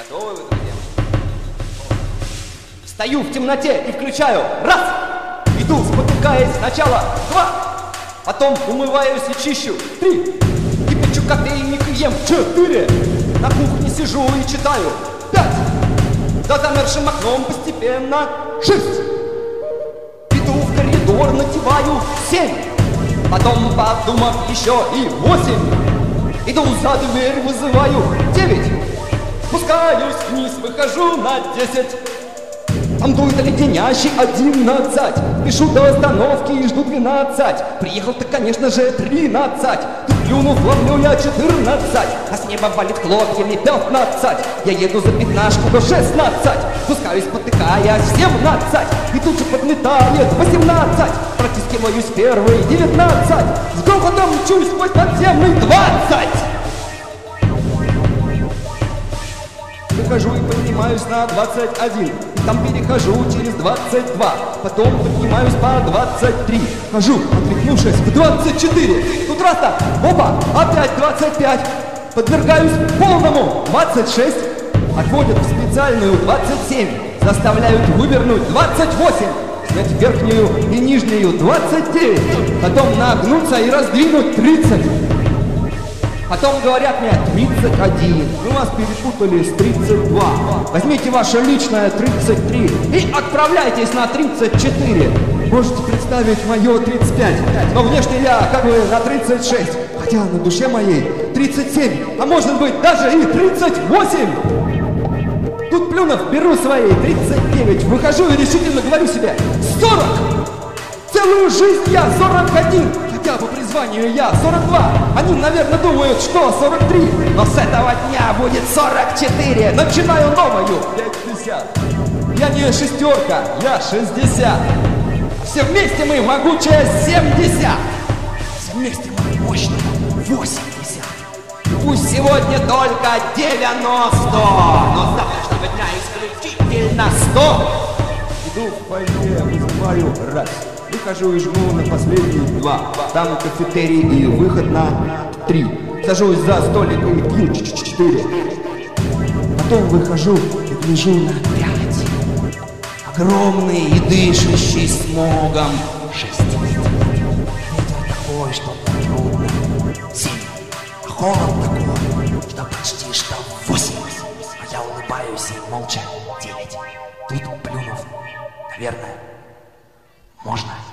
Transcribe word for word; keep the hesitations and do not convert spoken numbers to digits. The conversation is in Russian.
Готовы вы, друзья? Стою в темноте и включаю. Раз! Иду, спотыкаясь, сначала два. Потом умываюсь и чищу. Три. Кипячу кофейник и ем. Четыре. На кухне сижу и читаю. Пять. За замерзшим окном постепенно. Шесть. Иду в коридор, натеваю. Семь. Потом, подумав, еще и восемь. Иду за дверь, вызываю. Девять. Спускаюсь вниз, выхожу на десять. Там дует леденящий одиннадцать. Пишу до остановки и жду двенадцать. Приехал-то, конечно же, тринадцать. Тут плюнув, ловлю я четырнадцать. А с неба валит хлопьями пятнадцать. Я еду за пятнашку до шестнадцать. Спускаюсь, потыкаясь, семнадцать. И тут же подметает восемнадцать. Протискиваюсь первый, девятнадцать. С грохотом мчусь сквозь подземный двадцать. Выхожу и поднимаюсь на двадцать один. Там перехожу через двадцать два. Потом поднимаюсь по двадцать три. Хожу, отряхнувшись, в двадцать четыре. Тут раз-то, опа, опять двадцать пять. Подвергаюсь полному, двадцать шесть. Отводят в специальную двадцать семь. Заставляют вывернуть двадцать восемь. Снять верхнюю и нижнюю двадцать девять. Потом нагнуться и раздвинуть тридцать. Потом говорят мне тридцать один. Мы вас перепутали с тридцать два. Возьмите ваше личное тридцать три и отправляйтесь на тридцать четыре. Можете представить мое тридцать пять. Но внешне я как бы на тридцать шесть. Хотя на душе моей тридцать семь. А может быть даже и тридцать восемь. Тут плюнув, беру свои тридцать девять. Выхожу и решительно говорю себе сорок. Целую жизнь я сорок один. Хотя по призванию я сорок два. Они, наверное, думают, что сорок три. Но с этого дня будет сорок четыре. Начинаю новую пятьдесят. Я не шестерка, я шестьдесят. Все вместе мы могучая семьдесят. Все вместе мы мощные восемьдесят. Пусть сегодня только девяносто, но с завтрашнего дня исключительно сто. Иду в фойе, вызываю раз. Выхожу и жму на последние два. Там кафетерий и выход на три. Сажусь за столик и пью четыре. Потом выхожу и гляжу на пять. Огромный и дышащий смогом шесть. Ветер такой, что трудно семь. А холод такой, что почти что восемь. А я улыбаюсь и молча девять. Тут плюнув, наверное, можно.